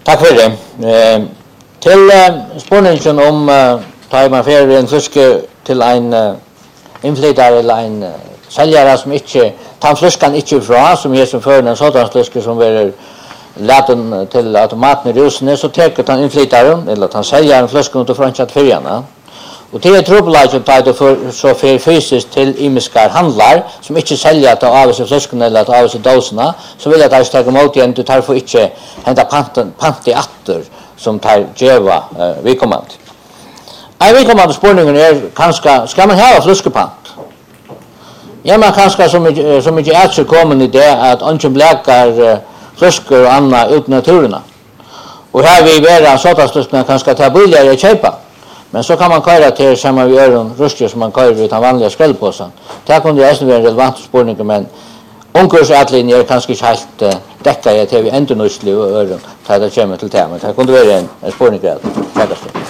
Tack för det. Till spårningen om tar man för en flaska till en inflytare eller en säljare som inte tar flaskan inte ifrån som är som för en sådan flaska som är laten till automaten i rusen så tar han inflytaren eller han säljer en flaska ut från chat färjorna. Och det är trubbelaget att ta för så för fysiskt till imiskar handlar som inte säljer att av sig flaskorna eller att av sig doserna så vill jag att ta emot igen du tar för inte hämta pant i åter som tar geva vikommand. Jag vet om spårningen är kanske ska man ha flaskepant. Ja man kanske som inte är så kommen i det att ingen bläckar flaskor och andra ut i naturerna. Och här vi vara sådana kanske ta billigare att köpa. Men så kan man köra till samma vi gör en rustning som man kör utan vanliga skrällpåsar. Det kunde ju nästan vara en relevant spårning men omkursatlinjer är kanske inte helt täcka i att vi ändå nöjslig och öron. Det kommer till tema. Det kunde vara en spårning. Tack.